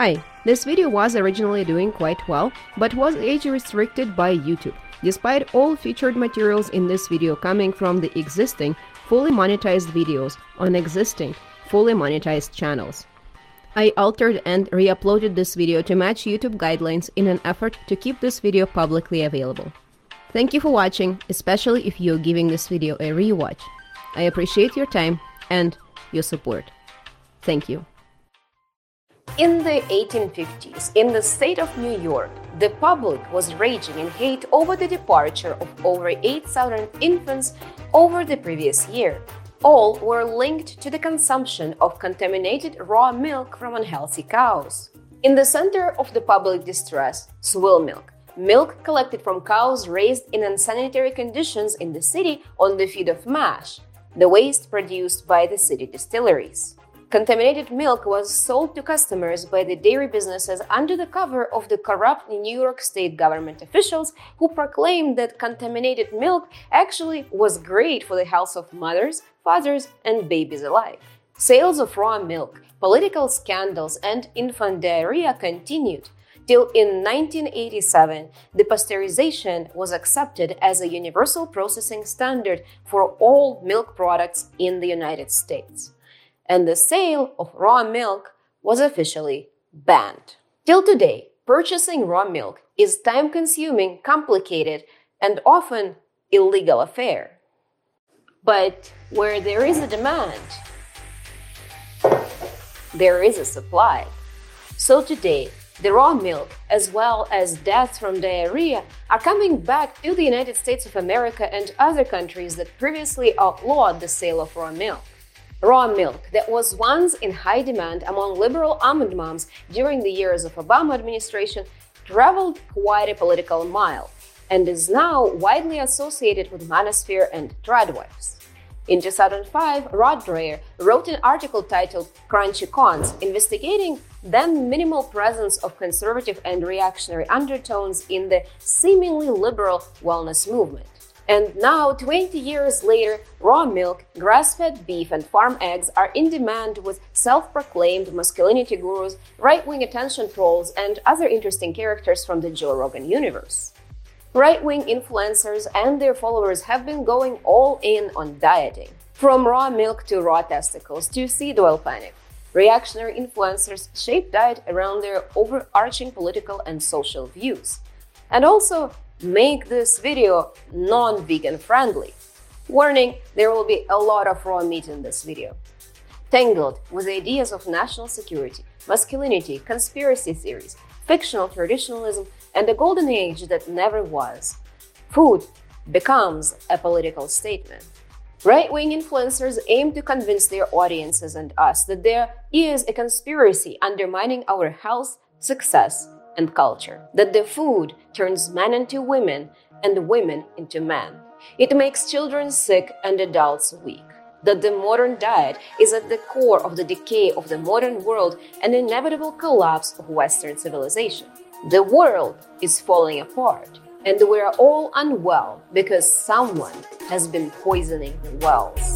Hi, this video was originally doing quite well, but was age restricted by YouTube, despite all featured materials in this video coming from the existing, fully monetized videos on existing, fully monetized channels. I altered and re-uploaded this video to match YouTube guidelines in an effort to keep this video publicly available. Thank you for watching, especially if you're giving this video a rewatch. I appreciate your time and your support. Thank you. In the 1850s, in the state of New York, the public was raging in hate over the departure of over 8,000 infants over the previous year. All were linked to the consumption of contaminated raw milk from unhealthy cows. In the center of the public distress, swill milk, milk collected from cows raised in unsanitary conditions in the city on the feed of mash, the waste produced by the city distilleries. Contaminated milk was sold to customers by the dairy businesses under the cover of the corrupt New York State government officials who proclaimed that contaminated milk actually was great for the health of mothers, fathers, and babies alike. Sales of raw milk, political scandals, and infant diarrhea continued, till in 1987 the pasteurization was accepted as a universal processing standard for all milk products in the United States. And the sale of raw milk was officially banned. Till today, purchasing raw milk is time-consuming, complicated, and often illegal affair. But where there is a demand, there is a supply. So today, the raw milk, as well as deaths from diarrhea, are coming back to the United States of America and other countries that previously outlawed the sale of raw milk. Raw milk that was once in high demand among liberal almond moms during the years of Obama administration traveled quite a political mile and is now widely associated with manosphere and tradwives. In 2005, Rod Dreher wrote an article titled Crunchy Cons, investigating the minimal presence of conservative and reactionary undertones in the seemingly liberal wellness movement. And now, 20 years later, raw milk, grass-fed beef, and farm eggs are in demand with self-proclaimed masculinity gurus, right-wing attention trolls, and other interesting characters from the Joe Rogan universe. Right-wing influencers and their followers have been going all in on dieting. From raw milk to raw testicles to seed oil panic, reactionary influencers shape diet around their overarching political and social views. And also, make this video non-vegan friendly. Warning, there will be a lot of raw meat in this video. Tangled with ideas of national security, masculinity, conspiracy theories, fictional traditionalism, and a golden age that never was, food becomes a political statement. Right-wing influencers aim to convince their audiences and us that there is a conspiracy undermining our health, success, and culture, that the food turns men into women and women into men. It makes children sick and adults weak, that the modern diet is at the core of the decay of the modern world and inevitable collapse of Western civilization. The world is falling apart, and we are all unwell because someone has been poisoning the wells.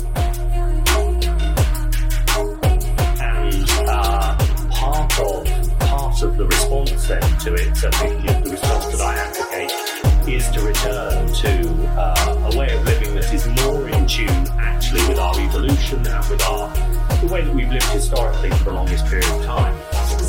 And part of the response then to it, certainly the response that I advocate, is to return to a way of living that is more in tune actually with our evolution and with the way that we've lived historically for the longest period of time.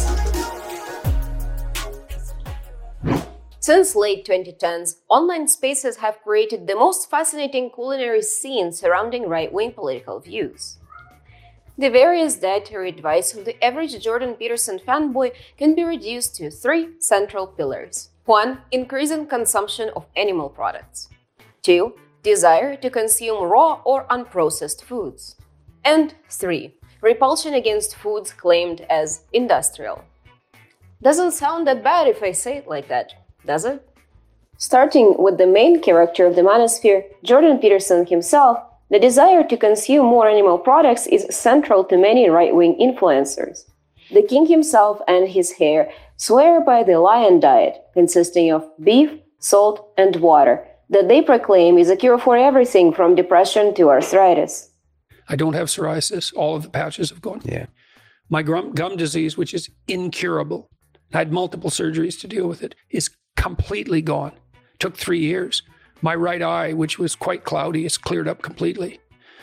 Since late 2010s, online spaces have created the most fascinating culinary scene surrounding right-wing political views. The various dietary advice of the average Jordan Peterson fanboy can be reduced to three central pillars. 1. Increasing consumption of animal products. 2. Desire to consume raw or unprocessed foods. And 3. Repulsion against foods claimed as industrial. Doesn't sound that bad if I say it like that, does it? Starting with the main character of the manosphere, Jordan Peterson himself, the desire to consume more animal products is central to many right-wing influencers. The king himself and his heir swear by the lion diet, consisting of beef, salt, and water, that they proclaim is a cure for everything from depression to arthritis. I don't have psoriasis. All of the patches have gone. Yeah. My gum disease, which is incurable, I had multiple surgeries to deal with it, is completely gone. Took 3 years. My right eye, which was quite cloudy, is cleared up completely.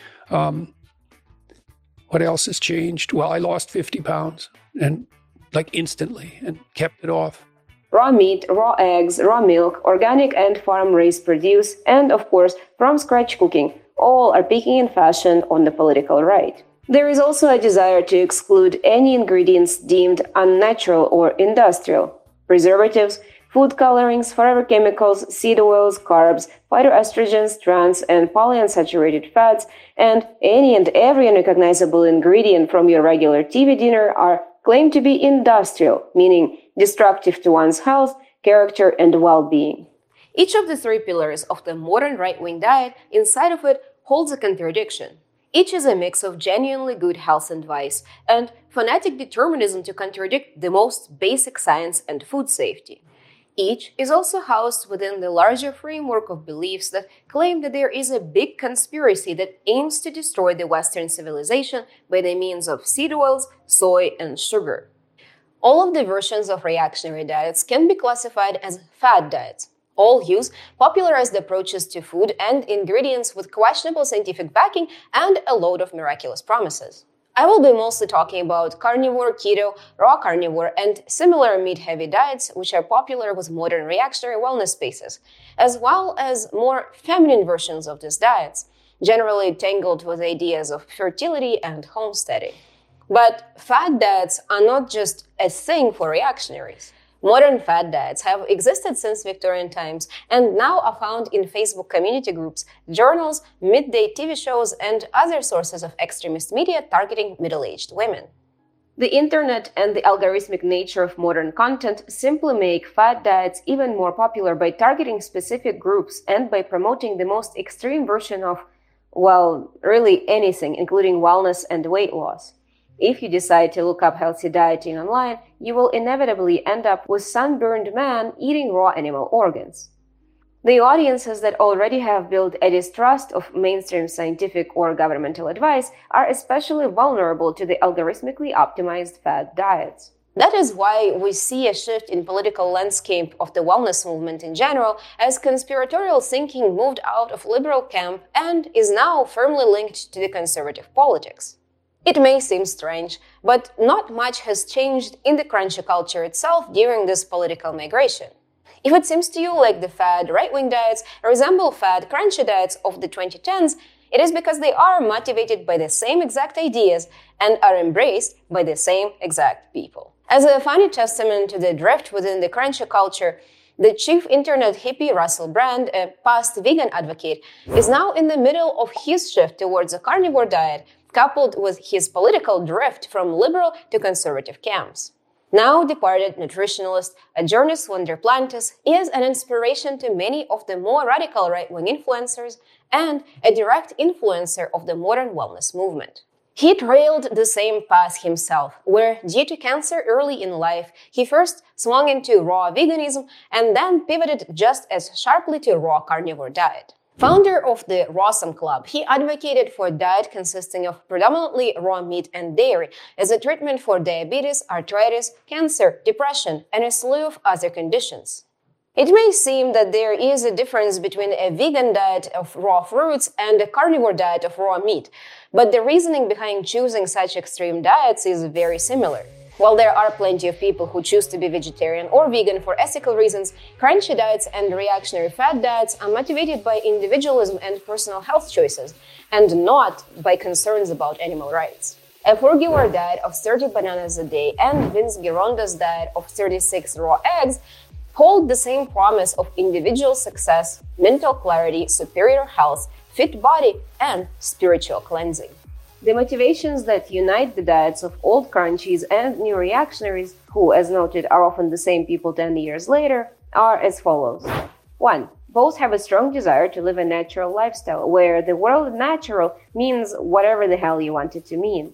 What else has changed? Well, I lost 50 pounds and instantly and kept it off. Raw meat, raw eggs, raw milk, organic and farm-raised produce, and of course, from-scratch cooking, all are peaking in fashion on the political right. There is also a desire to exclude any ingredients deemed unnatural or industrial. Preservatives, food colorings, forever chemicals, seed oils, carbs, phytoestrogens, trans and polyunsaturated fats, and any and every unrecognizable ingredient from your regular TV dinner are claimed to be industrial, meaning destructive to one's health, character, and well-being. Each of the three pillars of the modern right-wing diet inside of it holds a contradiction. Each is a mix of genuinely good health advice and fanatic determinism to contradict the most basic science and food safety. Each is also housed within the larger framework of beliefs that claim that there is a big conspiracy that aims to destroy the Western civilization by the means of seed oils, soy, and sugar. All of the versions of reactionary diets can be classified as fad diets. All use popularized approaches to food and ingredients with questionable scientific backing and a load of miraculous promises. I will be mostly talking about carnivore, keto, raw carnivore, and similar meat-heavy diets which are popular with modern reactionary wellness spaces, as well as more feminine versions of these diets, generally tangled with ideas of fertility and homesteading. But fad diets are not just a thing for reactionaries. Modern fad diets have existed since Victorian times and now are found in Facebook community groups, journals, midday TV shows, and other sources of extremist media targeting middle-aged women. The internet and the algorithmic nature of modern content simply make fad diets even more popular by targeting specific groups and by promoting the most extreme version of, well, really anything, including wellness and weight loss. If you decide to look up healthy dieting online, you will inevitably end up with sunburned man eating raw animal organs. The audiences that already have built a distrust of mainstream scientific or governmental advice are especially vulnerable to the algorithmically optimized fad diets. That is why we see a shift in political landscape of the wellness movement in general, as conspiratorial thinking moved out of liberal camp and is now firmly linked to the conservative politics. It may seem strange, but not much has changed in the crunchy culture itself during this political migration. If it seems to you like the fad right-wing diets resemble fad crunchy diets of the 2010s, it is because they are motivated by the same exact ideas and are embraced by the same exact people. As a funny testament to the drift within the crunchy culture, the chief internet hippie Russell Brand, a past vegan advocate, is now in the middle of his shift towards a carnivore diet, coupled with his political drift from liberal to conservative camps. Now departed nutritionalist Adjournis Wondroplantis is an inspiration to many of the more radical right-wing influencers and a direct influencer of the modern wellness movement. He trailed the same path himself, where due to cancer early in life, he first swung into raw veganism and then pivoted just as sharply to raw carnivore diet. Founder of the Rawsome Club, he advocated for a diet consisting of predominantly raw meat and dairy as a treatment for diabetes, arthritis, cancer, depression, and a slew of other conditions. It may seem that there is a difference between a vegan diet of raw fruits and a carnivore diet of raw meat, but the reasoning behind choosing such extreme diets is very similar. While there are plenty of people who choose to be vegetarian or vegan for ethical reasons, crunchy diets and reactionary fad diets are motivated by individualism and personal health choices, and not by concerns about animal rights. A frugivore diet of 30 bananas a day and Vince Gironda's diet of 36 raw eggs hold the same promise of individual success, mental clarity, superior health, fit body, and spiritual cleansing. The motivations that unite the diets of old crunchies and new reactionaries, who, as noted, are often the same people 10 years later, are as follows. 1. Both have a strong desire to live a natural lifestyle, where the word natural means whatever the hell you want it to mean.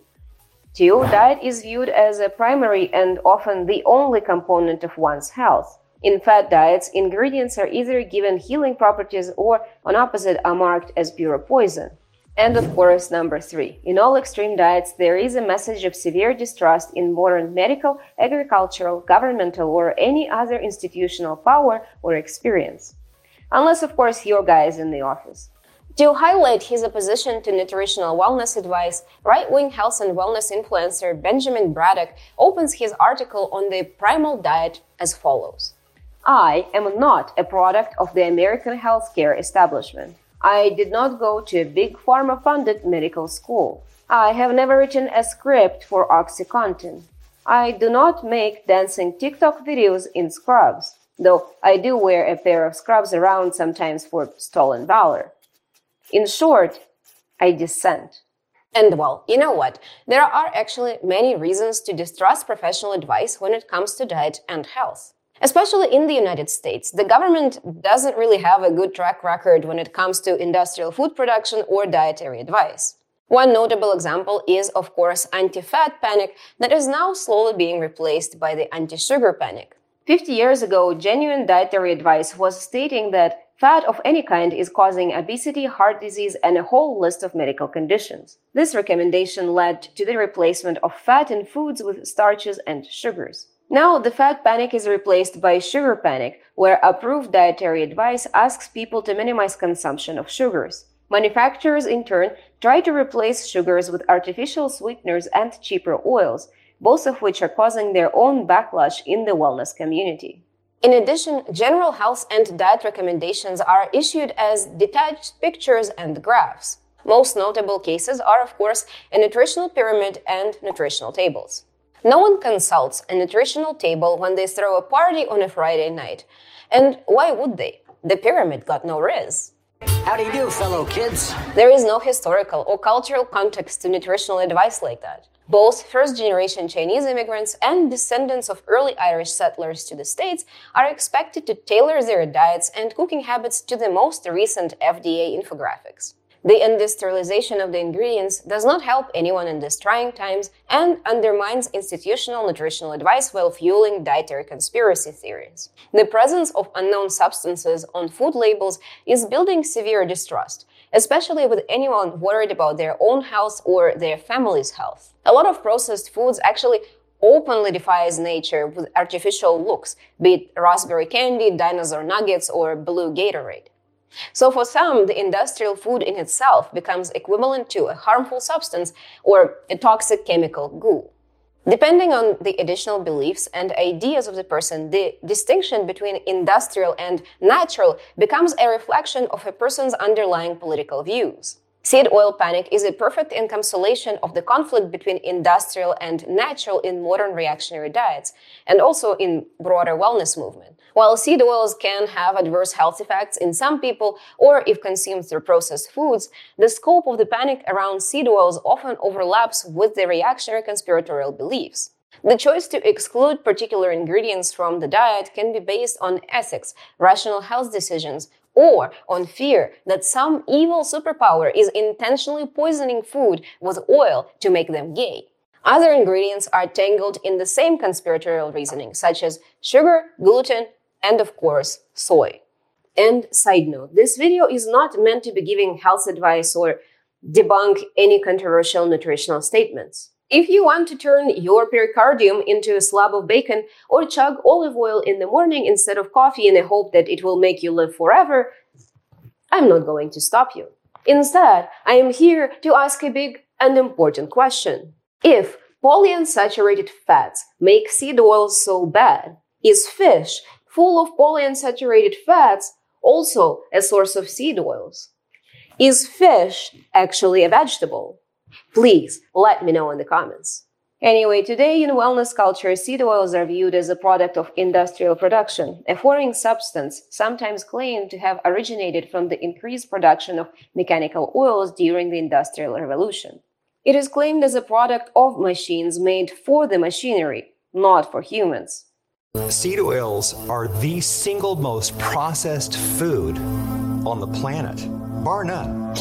2. Diet is viewed as a primary and often the only component of one's health. In fad diets, ingredients are either given healing properties or, on opposite, are marked as pure poison. And of course, number 3. In all extreme diets, there is a message of severe distrust in modern medical, agricultural, governmental, or any other institutional power or experience. Unless, of course, your guy is in the office. To highlight his opposition to nutritional wellness advice, right-wing health and wellness influencer Benjamin Braddock opens his article on the primal diet as follows. I am not a product of the American healthcare establishment. I did not go to a big pharma-funded medical school. I have never written a script for OxyContin. I do not make dancing TikTok videos in scrubs, though I do wear a pair of scrubs around sometimes for stolen valor. In short, I dissent. And well, you know what? There are actually many reasons to distrust professional advice when it comes to diet and health. Especially in the United States, the government doesn't really have a good track record when it comes to industrial food production or dietary advice. One notable example is, of course, anti-fat panic that is now slowly being replaced by the anti-sugar panic. 50 years ago, genuine dietary advice was stating that fat of any kind is causing obesity, heart disease, and a whole list of medical conditions. This recommendation led to the replacement of fat in foods with starches and sugars. Now, the fat panic is replaced by sugar panic, where approved dietary advice asks people to minimize consumption of sugars. Manufacturers, in turn, try to replace sugars with artificial sweeteners and cheaper oils, both of which are causing their own backlash in the wellness community. In addition, general health and diet recommendations are issued as detached pictures and graphs. Most notable cases are, of course, a nutritional pyramid and nutritional tables. No one consults a nutritional table when they throw a party on a Friday night. And why would they? The pyramid got no riz. How do you do, fellow kids? There is no historical or cultural context to nutritional advice like that. Both first-generation Chinese immigrants and descendants of early Irish settlers to the States are expected to tailor their diets and cooking habits to the most recent FDA infographics. The industrialization of the ingredients does not help anyone in these trying times and undermines institutional nutritional advice while fueling dietary conspiracy theories. The presence of unknown substances on food labels is building severe distrust, especially with anyone worried about their own health or their family's health. A lot of processed foods actually openly defies nature with artificial looks, be it raspberry candy, dinosaur nuggets, or blue Gatorade. So for some, the industrial food in itself becomes equivalent to a harmful substance or a toxic chemical goo. Depending on the additional beliefs and ideas of the person, the distinction between industrial and natural becomes a reflection of a person's underlying political views. Seed oil panic is a perfect encapsulation of the conflict between industrial and natural in modern reactionary diets, and also in broader wellness movement. While seed oils can have adverse health effects in some people, or if consumed through processed foods, the scope of the panic around seed oils often overlaps with the reactionary conspiratorial beliefs. The choice to exclude particular ingredients from the diet can be based on ethics, rational health decisions, or on fear that some evil superpower is intentionally poisoning food with oil to make them gay. Other ingredients are tangled in the same conspiratorial reasoning, such as sugar, gluten, and of course, soy. And side note, this video is not meant to be giving health advice or debunk any controversial nutritional statements. If you want to turn your pericardium into a slab of bacon or chug olive oil in the morning instead of coffee in the hope that it will make you live forever, I'm not going to stop you. Instead, I am here to ask a big and important question. If polyunsaturated fats make seed oils so bad, is fish full of polyunsaturated fats also a source of seed oils? Is fish actually a vegetable? Please let me know in the comments. Anyway, today in wellness culture, seed oils are viewed as a product of industrial production, a foreign substance sometimes claimed to have originated from the increased production of mechanical oils during the Industrial Revolution. It is claimed as a product of machines made for the machinery, not for humans. Seed oils are the single most processed food on the planet, bar none.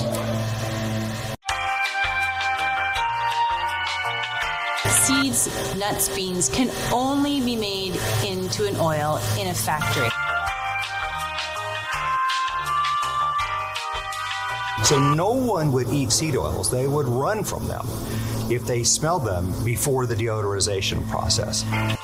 Seeds, nuts, beans can only be made into an oil in a factory. So no one would eat seed oils. They would run from them if they smelled them before the deodorization process.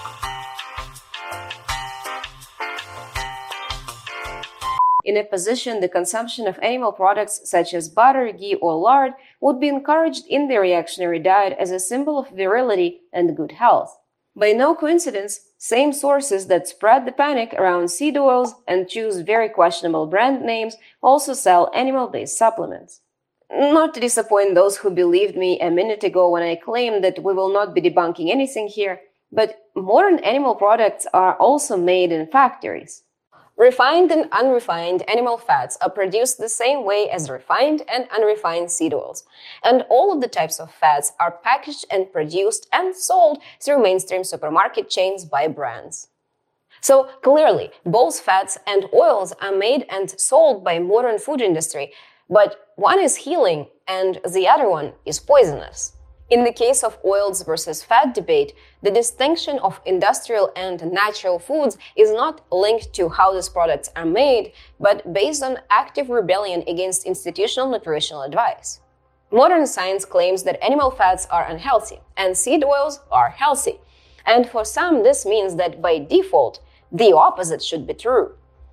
In opposition, the consumption of animal products such as butter, ghee, or lard would be encouraged in the reactionary diet as a symbol of virility and good health. By no coincidence, same sources that spread the panic around seed oils and choose very questionable brand names also sell animal-based supplements. Not to disappoint those who believed me a minute ago when I claimed that we will not be debunking anything here, but modern animal products are also made in factories. Refined and unrefined animal fats are produced the same way as refined and unrefined seed oils. And all of the types of fats are packaged and produced and sold through mainstream supermarket chains by brands. So clearly, both fats and oils are made and sold by modern food industry, but one is healing and the other one is poisonous. In the case of oils versus fat debate, the distinction of industrial and natural foods is not linked to how these products are made, but based on active rebellion against institutional nutritional advice. Modern science claims that animal fats are unhealthy and seed oils are healthy. And for some, this means that by default, the opposite should be true.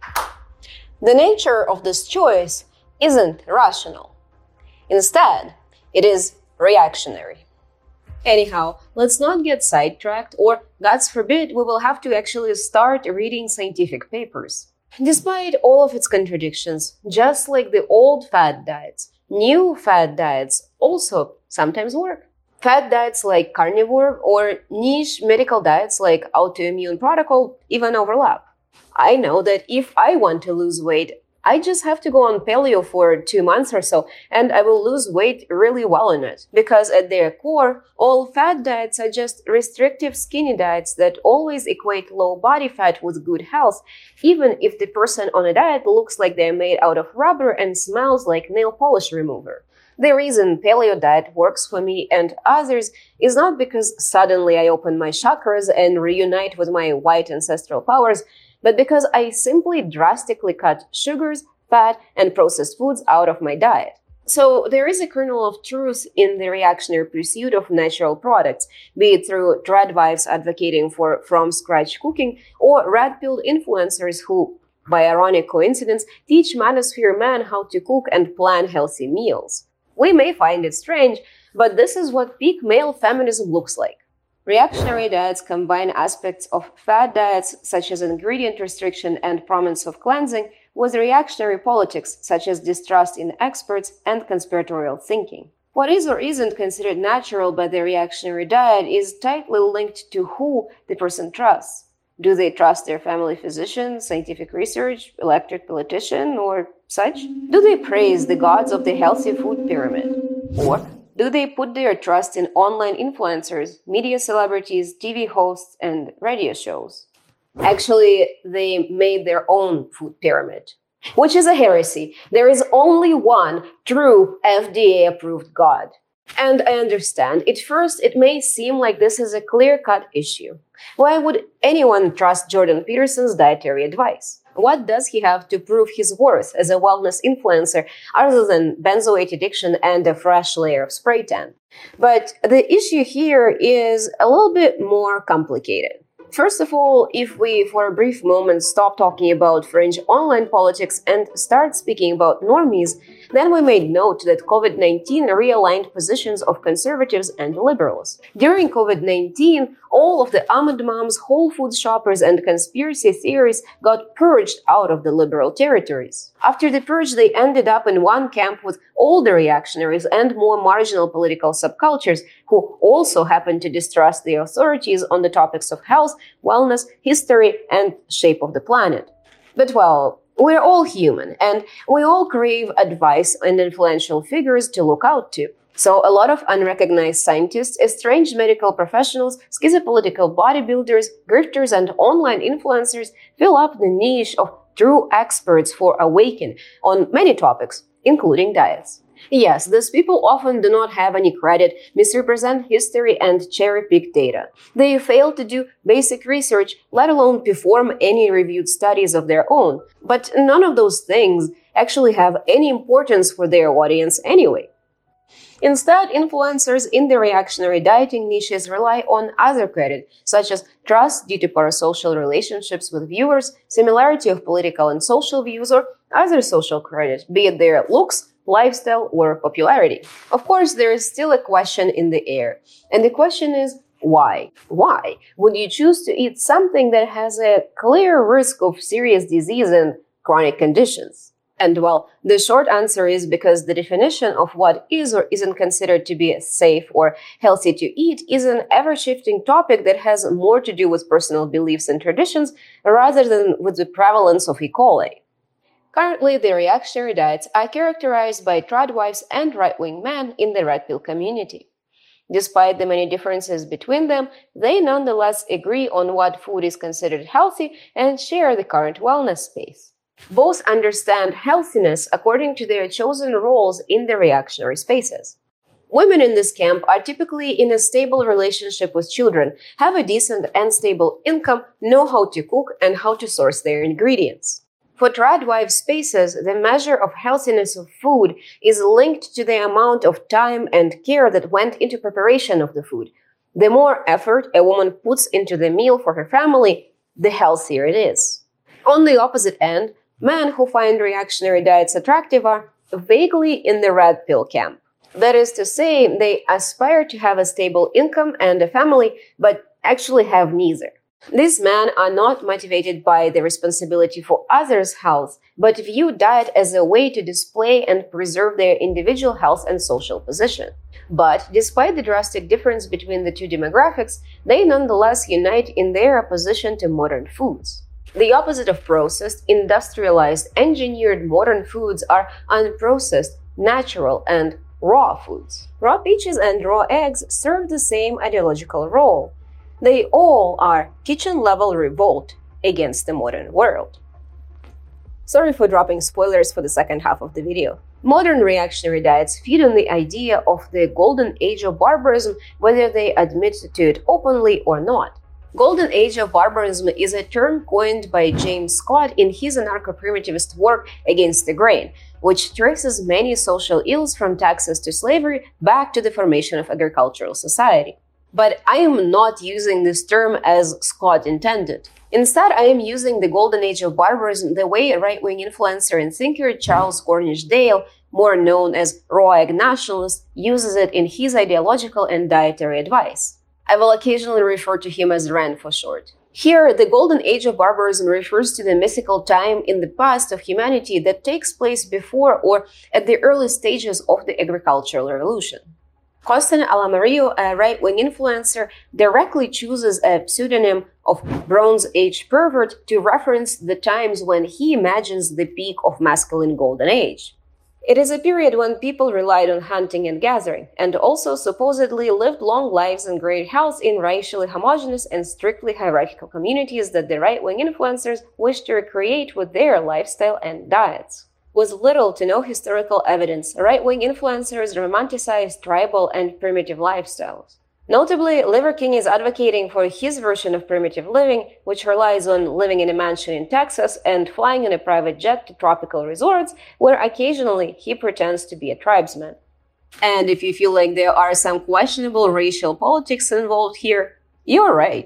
The nature of this choice isn't rational. Instead, it is reactionary. Anyhow, let's not get sidetracked, or, God forbid, we will have to actually start reading scientific papers. Despite all of its contradictions, just like the old fad diets, new fad diets also sometimes work. Fad diets like carnivore or niche medical diets like autoimmune protocol even overlap. I know that if I want to lose weight, I just have to go on paleo for 2 months or so, and I will lose weight really well in it. Because at their core, all fad diets are just restrictive skinny diets that always equate low body fat with good health, even if the person on a diet looks like they're made out of rubber and smells like nail polish remover. The reason paleo diet works for me and others is not because suddenly I open my chakras and reunite with my white ancestral powers, but because I simply drastically cut sugars, fat, and processed foods out of my diet. So there is a kernel of truth in the reactionary pursuit of natural products, be it through trad wives advocating for from-scratch cooking or red-pilled influencers who, by ironic coincidence, teach manosphere men how to cook and plan healthy meals. We may find it strange, but this is what peak male feminism looks like. Reactionary diets combine aspects of fad diets, such as ingredient restriction and promise of cleansing, with reactionary politics, such as distrust in experts and conspiratorial thinking. What is or isn't considered natural by the reactionary diet is tightly linked to who the person trusts. Do they trust their family physician, scientific research, elected politician, or such? Do they praise the gods of the healthy food pyramid? Or do they put their trust in online influencers, media celebrities, TV hosts, and radio shows? Actually, they made their own food pyramid, which is a heresy. There is only one true FDA-approved God. And I understand, at first it may seem like this is a clear-cut issue. Why would anyone trust Jordan Peterson's dietary advice? What does he have to prove his worth as a wellness influencer other than benzoate addiction and a fresh layer of spray tan? But the issue here is a little bit more complicated. First of all, if we for a brief moment stop talking about fringe online politics and start speaking about normies, then we may note that COVID-19 realigned positions of conservatives and liberals. During COVID-19, all of the almond moms, Whole Foods shoppers, and conspiracy theories got purged out of the liberal territories. After the purge, they ended up in one camp with older reactionaries and more marginal political subcultures who also happened to distrust the authorities on the topics of health, wellness, history, and shape of the planet. But well, we're all human, and we all crave advice and influential figures to look out to. So a lot of unrecognized scientists, estranged medical professionals, schizopolitical bodybuilders, grifters, and online influencers fill up the niche of true experts for Awaken on many topics, including diets. Yes, these people often do not have any credit, misrepresent history, and cherry-pick data. They fail to do basic research, let alone perform any reviewed studies of their own. But none of those things actually have any importance for their audience anyway. Instead, influencers in the reactionary dieting niches rely on other credit, such as trust due to parasocial relationships with viewers, similarity of political and social views, or other social credit, be it their looks, lifestyle, or popularity. Of course, there is still a question in the air, and the question is, why? Why would you choose to eat something that has a clear risk of serious disease and chronic conditions? And well, the short answer is because the definition of what is or isn't considered to be safe or healthy to eat is an ever-shifting topic that has more to do with personal beliefs and traditions rather than with the prevalence of E. coli. Currently, the reactionary diets are characterized by tradwives and right-wing men in the red pill community. Despite the many differences between them, they nonetheless agree on what food is considered healthy and share the current wellness space. Both understand healthiness according to their chosen roles in the reactionary spaces. Women in this camp are typically in a stable relationship with children, have a decent and stable income, know how to cook and how to source their ingredients. For tradwife spaces, the measure of healthiness of food is linked to the amount of time and care that went into preparation of the food. The more effort a woman puts into the meal for her family, the healthier it is. On the opposite end, men who find reactionary diets attractive are vaguely in the red pill camp. That is to say, they aspire to have a stable income and a family, but actually have neither. These men are not motivated by the responsibility for others' health, but view diet as a way to display and preserve their individual health and social position. But despite the drastic difference between the two demographics, they nonetheless unite in their opposition to modern foods. The opposite of processed, industrialized, engineered modern foods are unprocessed, natural, and raw foods. Raw peaches and raw eggs serve the same ideological role. They all are kitchen-level revolt against the modern world. Sorry for dropping spoilers for the second half of the video. Modern reactionary diets feed on the idea of the golden age of barbarism, whether they admit to it openly or not. Golden age of barbarism is a term coined by James Scott in his anarcho-primitivist work Against the Grain, which traces many social ills from taxes to slavery back to the formation of agricultural society. But I am not using this term as Scott intended. Instead, I am using the golden age of barbarism the way right-wing influencer and thinker Charles Cornish Dale, more known as raw egg nationalist, uses it in his ideological and dietary advice. I will occasionally refer to him as Ren for short. Here, the golden age of barbarism refers to the mythical time in the past of humanity that takes place before or at the early stages of the agricultural revolution. Costin Alamarillo, a right-wing influencer, directly chooses a pseudonym of Bronze Age pervert to reference the times when he imagines the peak of masculine golden age. It is a period when people relied on hunting and gathering, and also supposedly lived long lives and great health in racially homogeneous and strictly hierarchical communities that the right-wing influencers wish to recreate with their lifestyle and diets. With little to no historical evidence, right-wing influencers romanticize tribal and primitive lifestyles. Notably, Liver King is advocating for his version of primitive living, which relies on living in a mansion in Texas and flying in a private jet to tropical resorts, where occasionally he pretends to be a tribesman. And if you feel like there are some questionable racial politics involved here, you're right.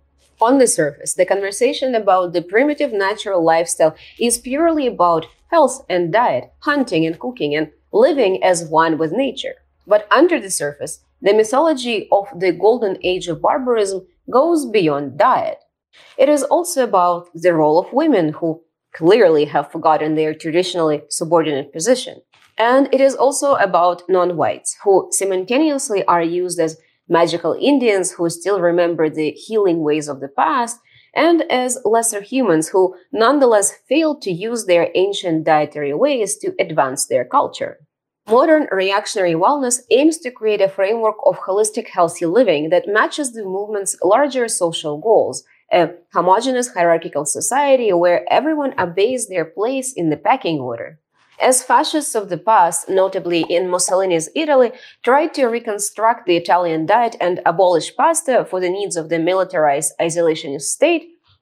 On the surface, the conversation about the primitive natural lifestyle is purely about health and diet, hunting and cooking, and living as one with nature. But under the surface, the mythology of the golden age of barbarism goes beyond diet. It is also about the role of women, who clearly have forgotten their traditionally subordinate position. And it is also about non-whites, who simultaneously are used as magical Indians who still remember the healing ways of the past, and as lesser humans who nonetheless fail to use their ancient dietary ways to advance their culture. Modern reactionary wellness aims to create a framework of holistic healthy living that matches the movement's larger social goals, a homogeneous hierarchical society where everyone obeys their place in the pecking order. As fascists of the past, notably in Mussolini's Italy, tried to reconstruct the Italian diet and abolish pasta for the needs of the militarized isolationist state,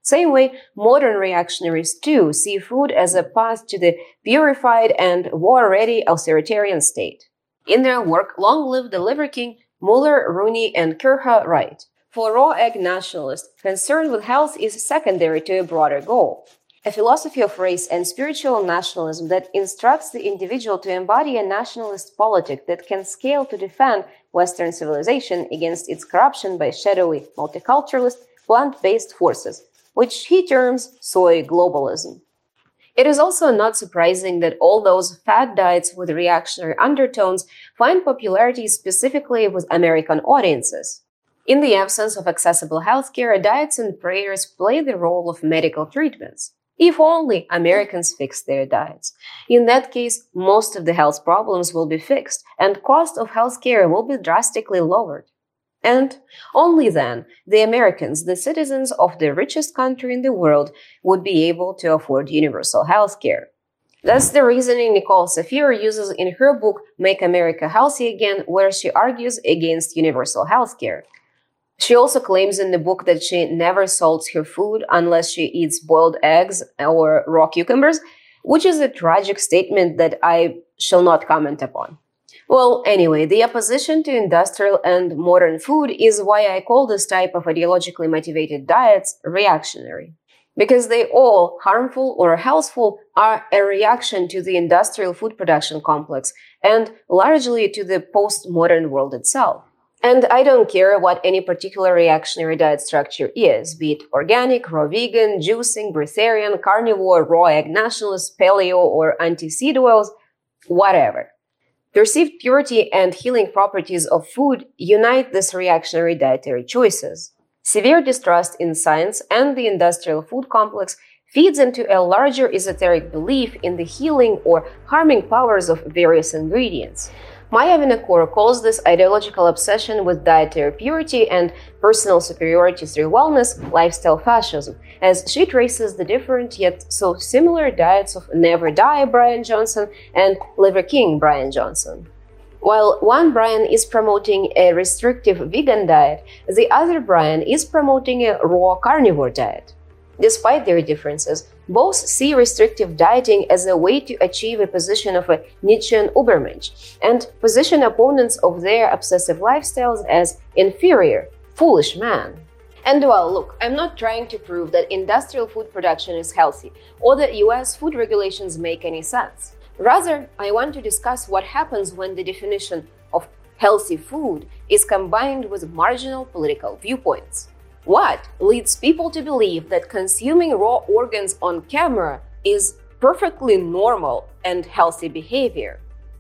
Same way, modern reactionaries too see food as a path to the purified and war-ready authoritarian state. In their work, Long Live the Liver King, Muller, Rooney, and Kerha write, for raw egg nationalists, concern with health is secondary to a broader goal. A philosophy of race and spiritual nationalism that instructs the individual to embody a nationalist politic that can scale to defend Western civilization against its corruption by shadowy, multiculturalist, plant-based forces, which he terms soy globalism. It is also not surprising that all those fad diets with reactionary undertones find popularity specifically with American audiences. In the absence of accessible healthcare, diets and prayers play the role of medical treatments. If only Americans fix their diets. In that case, most of the health problems will be fixed, and cost of healthcare will be drastically lowered. And only then, the Americans, the citizens of the richest country in the world, would be able to afford universal healthcare. That's the reasoning Nicole Saphier uses in her book Make America Healthy Again, where she argues against universal healthcare. She also claims in the book that she never salts her food unless she eats boiled eggs or raw cucumbers, which is a tragic statement that I shall not comment upon. Well, anyway, the opposition to industrial and modern food is why I call this type of ideologically motivated diets reactionary. Because they all, harmful or healthful, are a reaction to the industrial food production complex and largely to the postmodern world itself. And I don't care what any particular reactionary diet structure is, be it organic, raw vegan, juicing, breatharian, carnivore, raw egg nationalist, paleo, or anti-seed oils, whatever. Perceived purity and healing properties of food unite these reactionary dietary choices. Severe distrust in science and the industrial food complex feeds into a larger esoteric belief in the healing or harming powers of various ingredients. Maya Vinacour calls this ideological obsession with dietary purity and personal superiority through wellness lifestyle fascism, as she traces the different yet so similar diets of Never Die Brian Johnson and Liver King Brian Johnson. While one Brian is promoting a restrictive vegan diet, the other Brian is promoting a raw carnivore diet. Despite their differences, both see restrictive dieting as a way to achieve a position of a Nietzschean Übermensch and position opponents of their obsessive lifestyles as inferior, foolish man. And well, look, I'm not trying to prove that industrial food production is healthy or that US food regulations make any sense. Rather, I want to discuss what happens when the definition of healthy food is combined with marginal political viewpoints. What leads people to believe that consuming raw organs on camera is perfectly normal and healthy behavior?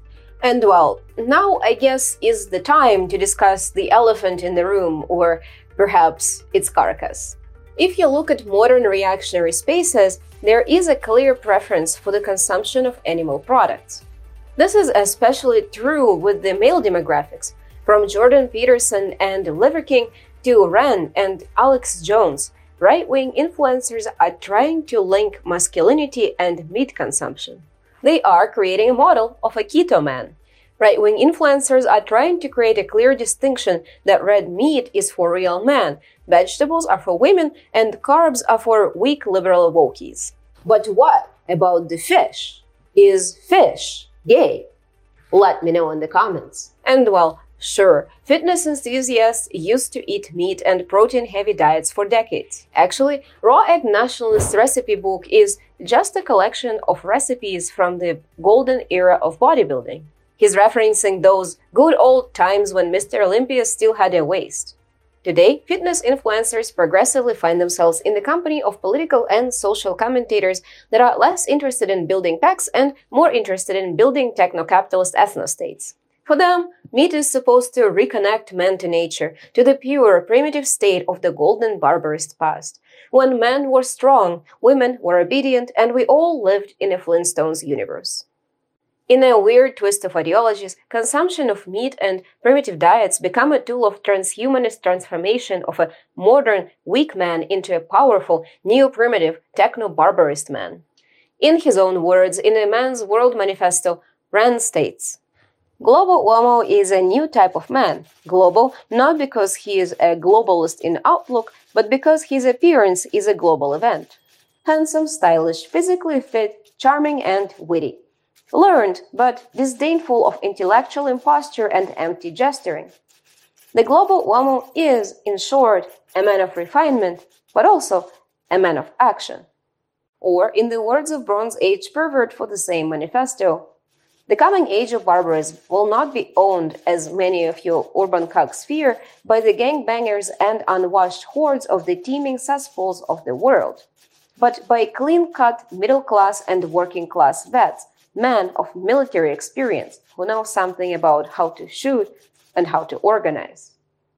And well, now I guess is the time to discuss the elephant in the room, or perhaps its carcass. If you look at modern reactionary spaces, there is a clear preference for the consumption of animal products. This is especially true with the male demographics, from Jordan Peterson and Liver King to Ren and Alex Jones. Right-wing influencers are trying to link masculinity and meat consumption. They are creating a model of a keto man. Right-wing influencers are trying to create a clear distinction that red meat is for real men, vegetables are for women, and carbs are for weak liberal wokies. But what about the fish? Is fish gay? Let me know in the comments. And well, sure, fitness enthusiasts used to eat meat and protein-heavy diets for decades. Actually, Raw Egg Nationalist recipe book is just a collection of recipes from the golden era of bodybuilding. He's referencing those good old times when Mr. Olympia still had a waist. Today, fitness influencers progressively find themselves in the company of political and social commentators that are less interested in building pecs and more interested in building techno-capitalist ethnostates. For them, meat is supposed to reconnect man to nature, to the pure, primitive state of the golden barbarist past, when men were strong, women were obedient, and we all lived in a Flintstones universe. In a weird twist of ideologies, consumption of meat and primitive diets become a tool of transhumanist transformation of a modern, weak man into a powerful, neo-primitive, techno-barbarist man. In his own words, in a Man's World Manifesto, Rand states, "Global Homo is a new type of man. Global not because he is a globalist in outlook, but because his appearance is a global event. Handsome, stylish, physically fit, charming and witty. Learned, but disdainful of intellectual imposture and empty gesturing. The global Wamo is, in short, a man of refinement, but also a man of action. Or, in the words of Bronze Age pervert for the same manifesto, the coming age of barbarism will not be owned, as many of you urban cucks fear, by the gangbangers and unwashed hordes of the teeming cesspools of the world, but by clean-cut middle-class and working-class vets, men of military experience, who know something about how to shoot and how to organize.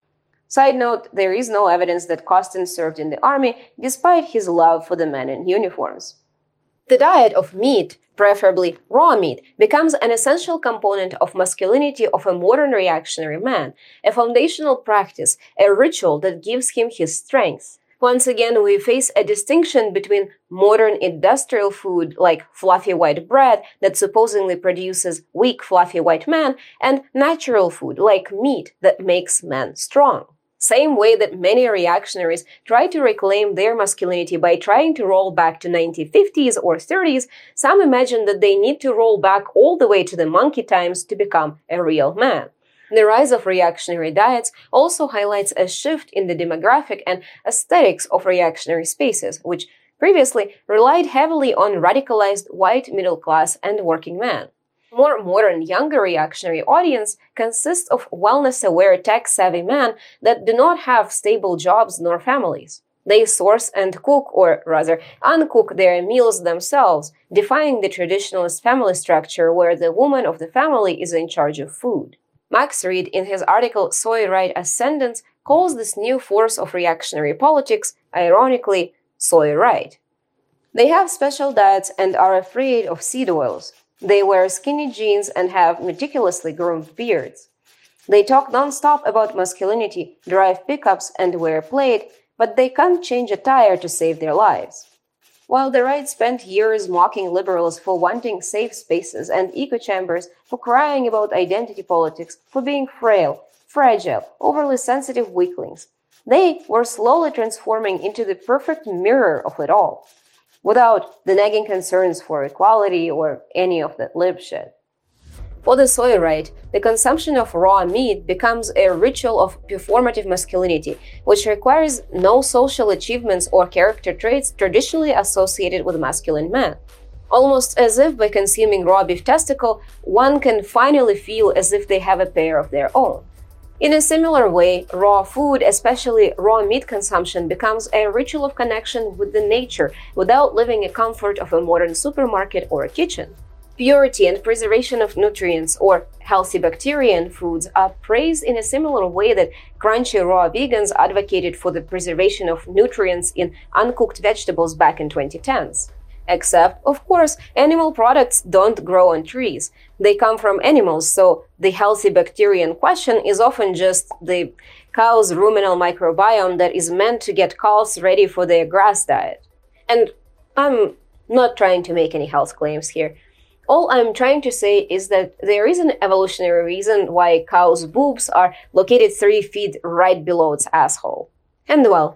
Side note, there is no evidence that Costin served in the army, despite his love for the men in uniforms. The diet of meat, preferably raw meat, becomes an essential component of masculinity of a modern reactionary man, a foundational practice, a ritual that gives him his strength. Once again, we face a distinction between modern industrial food like fluffy white bread that supposedly produces weak fluffy white men and natural food like meat that makes men strong. Same way that many reactionaries try to reclaim their masculinity by trying to roll back to 1950s or 30s, some imagine that they need to roll back all the way to the monkey times to become a real man. The rise of reactionary diets also highlights a shift in the demographic and aesthetics of reactionary spaces, which previously relied heavily on radicalized white middle class and working men. More modern, younger reactionary audience consists of wellness-aware, tech-savvy men that do not have stable jobs nor families. They source and cook, or rather uncook, their meals themselves, defying the traditionalist family structure where the woman of the family is in charge of food. Max Reed, in his article Soy Right Ascendance, calls this new force of reactionary politics, ironically, soy right. They have special diets and are afraid of seed oils. They wear skinny jeans and have meticulously groomed beards. They talk non-stop about masculinity, drive pickups and wear plate, but they can't change a tire to save their lives. While the right spent years mocking liberals for wanting safe spaces and echo chambers, for crying about identity politics, for being frail, fragile, overly sensitive weaklings, they were slowly transforming into the perfect mirror of it all, without the nagging concerns for equality or any of that lib shit. For the soy right, the consumption of raw meat becomes a ritual of performative masculinity, which requires no social achievements or character traits traditionally associated with masculine men. Almost as if by consuming raw beef testicle, one can finally feel as if they have a pair of their own. In a similar way, raw food, especially raw meat consumption, becomes a ritual of connection with the nature without living a comfort of a modern supermarket or a kitchen. Purity and preservation of nutrients or healthy bacteria in foods are praised in a similar way that crunchy raw vegans advocated for the preservation of nutrients in uncooked vegetables back in 2010s. Except, of course, animal products don't grow on trees. They come from animals, so the healthy bacteria in question is often just the cow's ruminal microbiome that is meant to get cows ready for their grass diet. And I'm not trying to make any health claims here. All I'm trying to say is that there is an evolutionary reason why cow's boobs are located 3 feet right below its asshole. And well,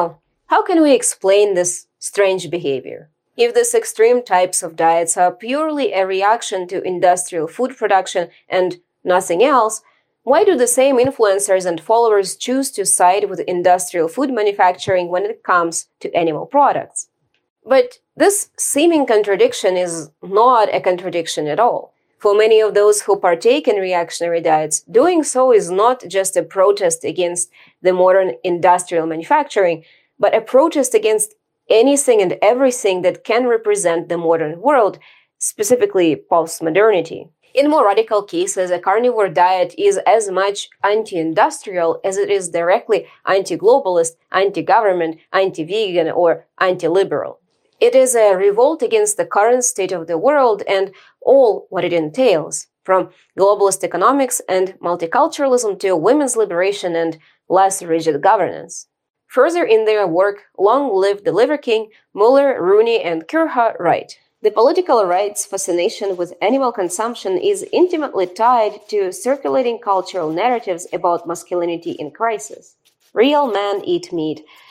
how can we explain this strange behavior? If these extreme types of diets are purely a reaction to industrial food production and nothing else, why do the same influencers and followers choose to side with industrial food manufacturing when it comes to animal products? But this seeming contradiction is not a contradiction at all. For many of those who partake in reactionary diets, doing so is not just a protest against the modern industrial manufacturing, but a protest against anything and everything that can represent the modern world, specifically postmodernity. In more radical cases, a carnivore diet is as much anti-industrial as it is directly anti-globalist, anti-government, anti-vegan, or anti-liberal. It is a revolt against the current state of the world and all what it entails, from globalist economics and multiculturalism to women's liberation and less rigid governance. Further in their work, Long Live the Liver King, Muller, Rooney, and Kurha write, the political right's fascination with animal consumption is intimately tied to circulating cultural narratives about masculinity in crisis. Real men eat meat,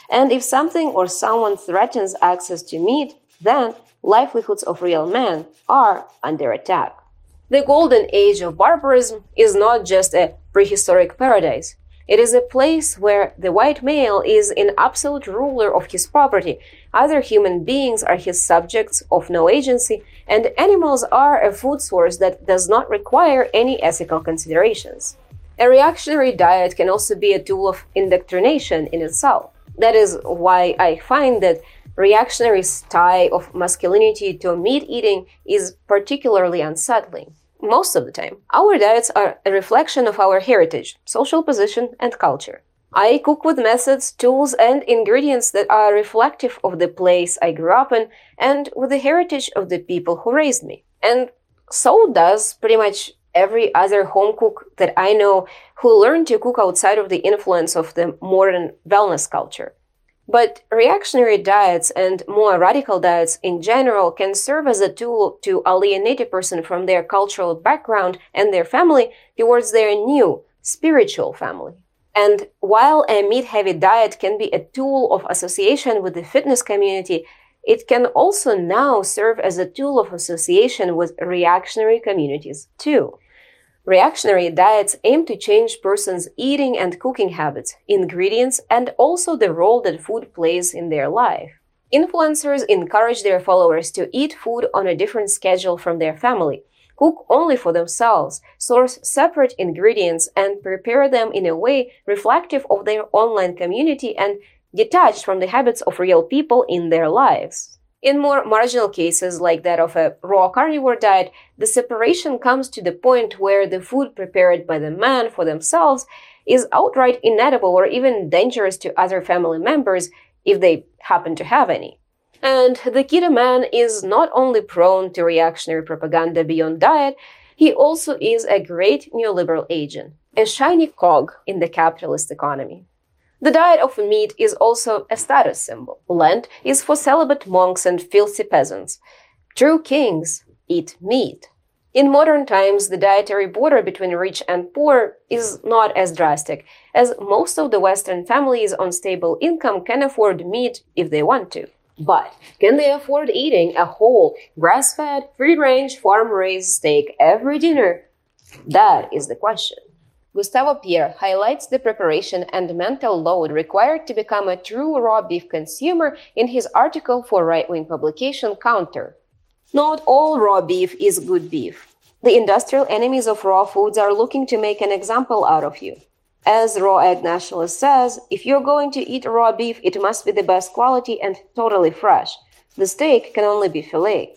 And if something or someone threatens access to meat, then livelihoods of real men are under attack. The golden age of barbarism is not just a prehistoric paradise. It is a place where the white male is an absolute ruler of his property, other human beings are his subjects of no agency, and animals are a food source that does not require any ethical considerations. A reactionary diet can also be a tool of indoctrination in itself. That is why I find that reactionary tie of masculinity to meat eating is particularly unsettling. Most of the time, our diets are a reflection of our heritage, social position, and culture. I cook with methods, tools, and ingredients that are reflective of the place I grew up in and with the heritage of the people who raised me. And so does pretty much every other home cook that I know who learned to cook outside of the influence of the modern wellness culture. But reactionary diets and more radical diets in general can serve as a tool to alienate a person from their cultural background and their family towards their new spiritual family. And while a meat-heavy diet can be a tool of association with the fitness community, it can also now serve as a tool of association with reactionary communities too. Reactionary diets aim to change persons' eating and cooking habits, ingredients, and also the role that food plays in their life. Influencers encourage their followers to eat food on a different schedule from their family, cook only for themselves, source separate ingredients, and prepare them in a way reflective of their online community and detached from the habits of real people in their lives. In more marginal cases, like that of a raw carnivore diet, the separation comes to the point where the food prepared by the man for themselves is outright inedible or even dangerous to other family members if they happen to have any. And the keto man is not only prone to reactionary propaganda beyond diet, he also is a great neoliberal agent, a shiny cog in the capitalist economy. The diet of meat is also a status symbol. Lent is for celibate monks and filthy peasants. True kings eat meat. In modern times, the dietary border between rich and poor is not as drastic, as most of the Western families on stable income can afford meat if they want to. But can they afford eating a whole, grass-fed, free-range, farm-raised steak every dinner? That is the question. Gustavo Pierre highlights the preparation and mental load required to become a true raw beef consumer in his article for right-wing publication Counter. Not all raw beef is good beef. The industrial enemies of raw foods are looking to make an example out of you. As Raw Egg Nationalist says, if you're going to eat raw beef, it must be the best quality and totally fresh. The steak can only be filet.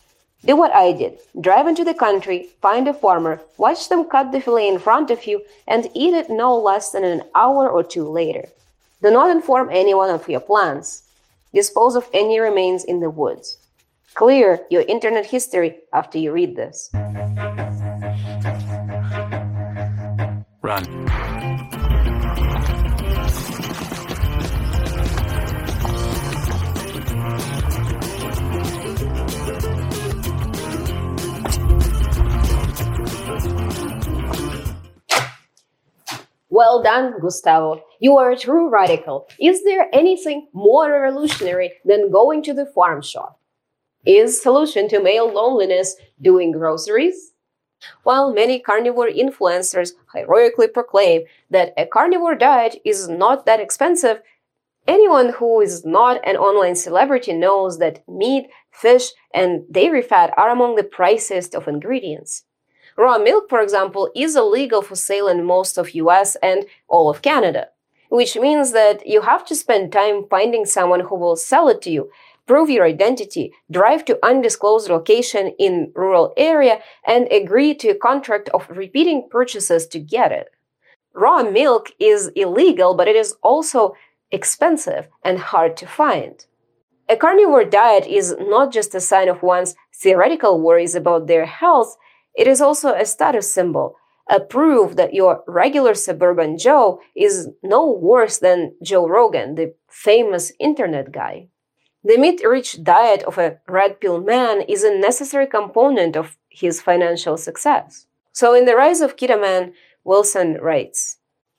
Do what I did. Drive into the country, find a farmer, watch them cut the filet in front of you, and eat it no less than an hour or two later. Do not inform anyone of your plans. Dispose of any remains in the woods. Clear your internet history after you read this. Run. Well done, Gustavo. You are a true radical. Is there anything more revolutionary than going to the farm shop? Is solution to male loneliness doing groceries? While many carnivore influencers heroically proclaim that a carnivore diet is not that expensive, anyone who is not an online celebrity knows that meat, fish, and dairy fat are among the priciest of ingredients. Raw milk, for example, is illegal for sale in most of US and all of Canada, which means that you have to spend time finding someone who will sell it to you, prove your identity, drive to undisclosed location in rural area, and agree to a contract of repeating purchases to get it. Raw milk is illegal, but it is also expensive and hard to find. A carnivore diet is not just a sign of one's theoretical worries about their health, it is also a status symbol, a proof that your regular suburban Joe is no worse than Joe Rogan, the famous internet guy. The meat-rich diet of a red pill man is a necessary component of his financial success. So in The Rise of Keto Man, Wilson writes,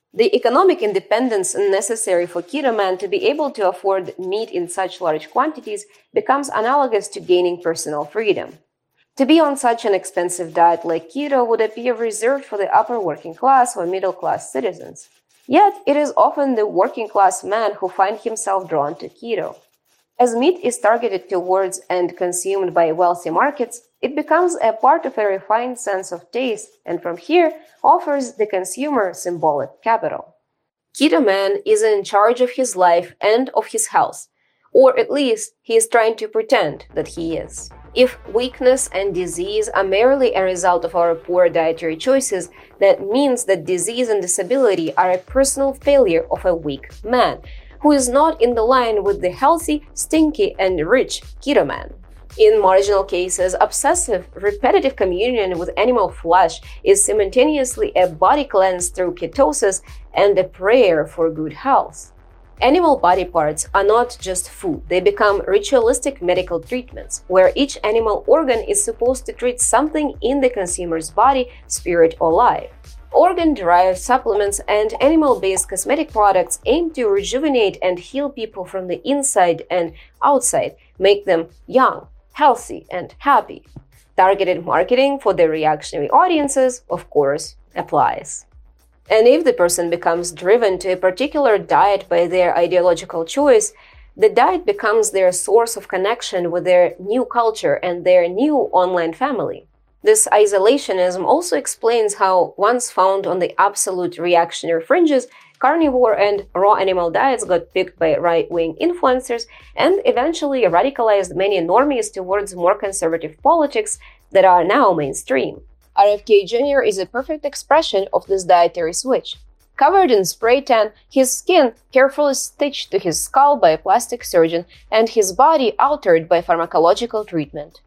The economic independence necessary for keto man to be able to afford meat in such large quantities becomes analogous to gaining personal freedom. To be on such an expensive diet like keto would appear reserved for the upper working class or middle class citizens. Yet, it is often the working class man who finds himself drawn to keto. As meat is targeted towards and consumed by wealthy markets, it becomes a part of a refined sense of taste and from here offers the consumer symbolic capital. Keto man is in charge of his life and of his health, or at least he is trying to pretend that he is. If weakness and disease are merely a result of our poor dietary choices, that means that disease and disability are a personal failure of a weak man, who is not in the line with the healthy, stinky, and rich keto man. In marginal cases, obsessive, repetitive communion with animal flesh is simultaneously a body cleanse through ketosis and a prayer for good health. Animal body parts are not just food, they become ritualistic medical treatments, where each animal organ is supposed to treat something in the consumer's body, spirit, or life. Organ-derived supplements and animal-based cosmetic products aim to rejuvenate and heal people from the inside and outside, make them young, healthy, and happy. Targeted marketing for the reactionary audiences, of course, applies. And if the person becomes driven to a particular diet by their ideological choice, the diet becomes their source of connection with their new culture and their new online family. This isolationism also explains how, once found on the absolute reactionary fringes, carnivore and raw animal diets got picked by right-wing influencers and eventually radicalized many normies towards more conservative politics that are now mainstream. RFK Jr. is a perfect expression of this dietary switch. Covered in spray tan, his skin carefully stitched to his skull by a plastic surgeon, and his body altered by pharmacological treatment.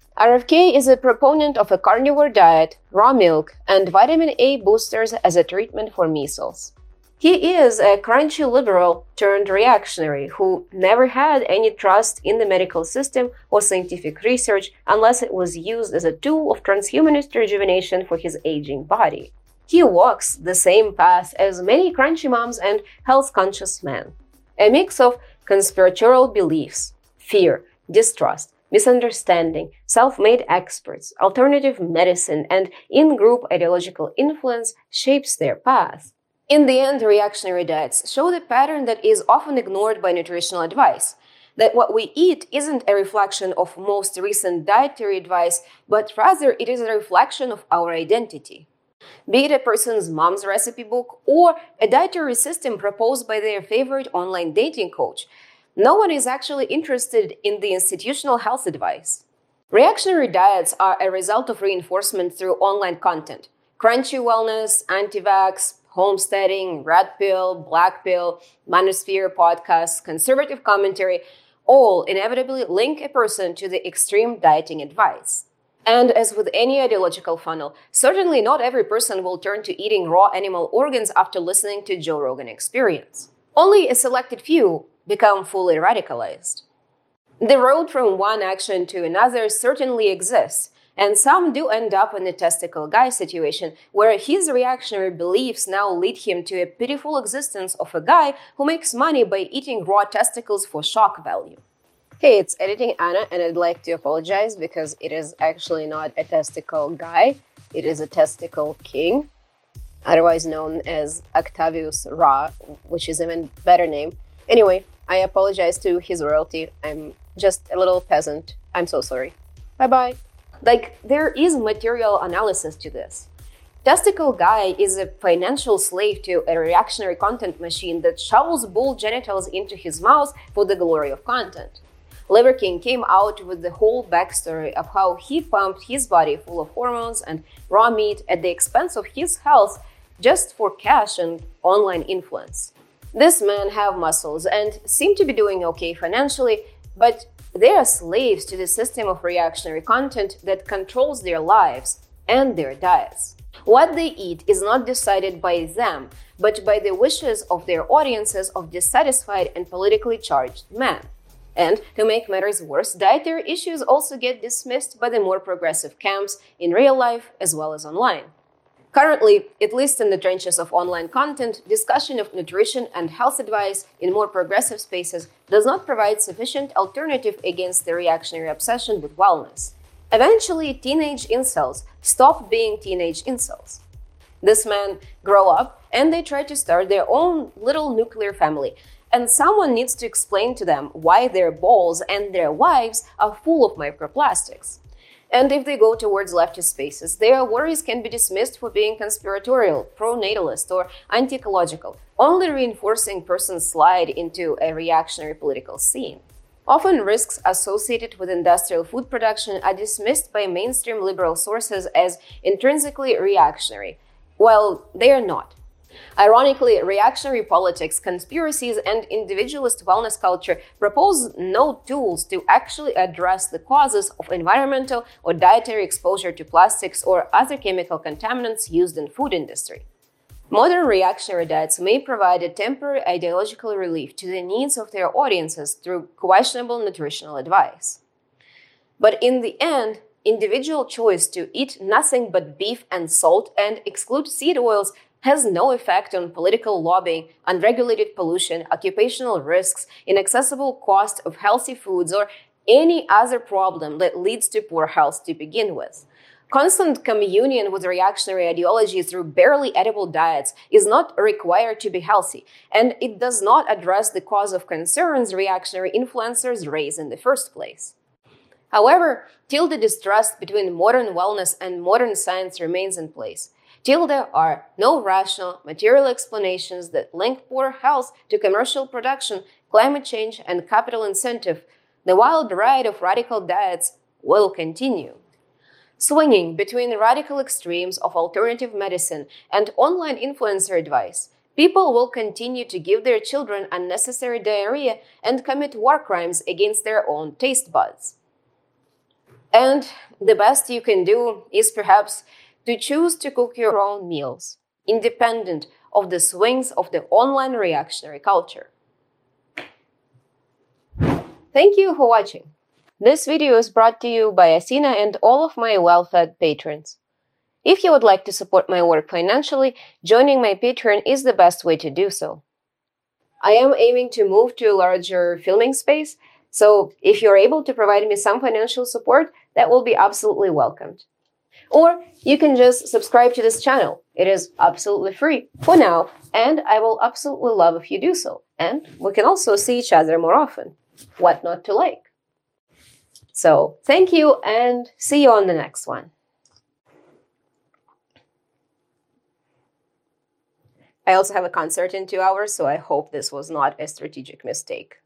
RFK is a proponent of a carnivore diet, raw milk, and vitamin A boosters as a treatment for measles. He is a crunchy liberal turned reactionary who never had any trust in the medical system or scientific research unless it was used as a tool of transhumanist rejuvenation for his aging body. He walks the same path as many crunchy moms and health-conscious men. A mix of conspiratorial beliefs, fear, distrust, misunderstanding, self-made experts, alternative medicine, and in-group ideological influence shapes their path. In the end, reactionary diets show the pattern that is often ignored by nutritional advice, that what we eat isn't a reflection of most recent dietary advice, but rather it is a reflection of our identity. Be it a person's mom's recipe book or a dietary system proposed by their favorite online dating coach, no one is actually interested in the institutional health advice. Reactionary diets are a result of reinforcement through online content. Crunchy wellness, anti-vax, homesteading, red pill, black pill, manosphere podcasts, conservative commentary, all inevitably link a person to the extreme dieting advice. And as with any ideological funnel, certainly not every person will turn to eating raw animal organs after listening to Joe Rogan Experience. Only a selected few become fully radicalized. The road from one action to another certainly exists, and some do end up in the testicle guy situation, where his reactionary beliefs now lead him to a pitiful existence of a guy who makes money by eating raw testicles for shock value. Hey, it's Editing Anna, and I'd like to apologize because it is actually not a testicle guy, it is a testicle king, otherwise known as Octavius Ra, which is an even better name. Anyway, I apologize to his royalty. I'm just a little peasant. I'm so sorry. Bye-bye. There is material analysis to this. Testicle Guy is a financial slave to a reactionary content machine that shovels bull genitals into his mouth for the glory of content. Liver King came out with the whole backstory of how he pumped his body full of hormones and raw meat at the expense of his health just for cash and online influence. This men have muscles and seem to be doing okay financially, but they are slaves to the system of reactionary content that controls their lives and their diets. What they eat is not decided by them, but by the wishes of their audiences of dissatisfied and politically charged men. And to make matters worse, dietary issues also get dismissed by the more progressive camps in real life as well as online. Currently, at least in the trenches of online content, discussion of nutrition and health advice in more progressive spaces does not provide sufficient alternative against the reactionary obsession with wellness. Eventually, teenage incels stop being teenage incels. These men grow up and they try to start their own little nuclear family, and someone needs to explain to them why their balls and their wives are full of microplastics. And if they go towards leftist spaces, their worries can be dismissed for being conspiratorial, pro-natalist, or anti-ecological, only reinforcing person's slide into a reactionary political scene. Often risks associated with industrial food production are dismissed by mainstream liberal sources as intrinsically reactionary. Well, they are not. Ironically, reactionary politics, conspiracies, and individualist wellness culture propose no tools to actually address the causes of environmental or dietary exposure to plastics or other chemical contaminants used in food industry. Modern reactionary diets may provide a temporary ideological relief to the needs of their audiences through questionable nutritional advice. But in the end, individual choice to eat nothing but beef and salt and exclude seed oils has no effect on political lobbying, unregulated pollution, occupational risks, inaccessible cost of healthy foods, or any other problem that leads to poor health to begin with. Constant communion with reactionary ideology through barely edible diets is not required to be healthy, and it does not address the cause of concerns reactionary influencers raise in the first place. However, till the distrust between modern wellness and modern science remains in place, till there are no rational, material explanations that link poor health to commercial production, climate change, and capital incentive, the wild ride of radical diets will continue. Swinging between radical extremes of alternative medicine and online influencer advice, people will continue to give their children unnecessary diarrhea and commit war crimes against their own taste buds. And the best you can do is perhaps to choose to cook your own meals, independent of the swings of the online reactionary culture. Thank you for watching. This video is brought to you by Asina and all of my well-fed patrons. If you would like to support my work financially, joining my Patreon is the best way to do so. I am aiming to move to a larger filming space, so if you're able to provide me some financial support, that will be absolutely welcomed. Or you can just subscribe to this channel. It is absolutely free for now, and I will absolutely love if you do so. And we can also see each other more often. What not to like? So thank you and see you on the next one. I also have a concert in 2 hours, so I hope this was not a strategic mistake.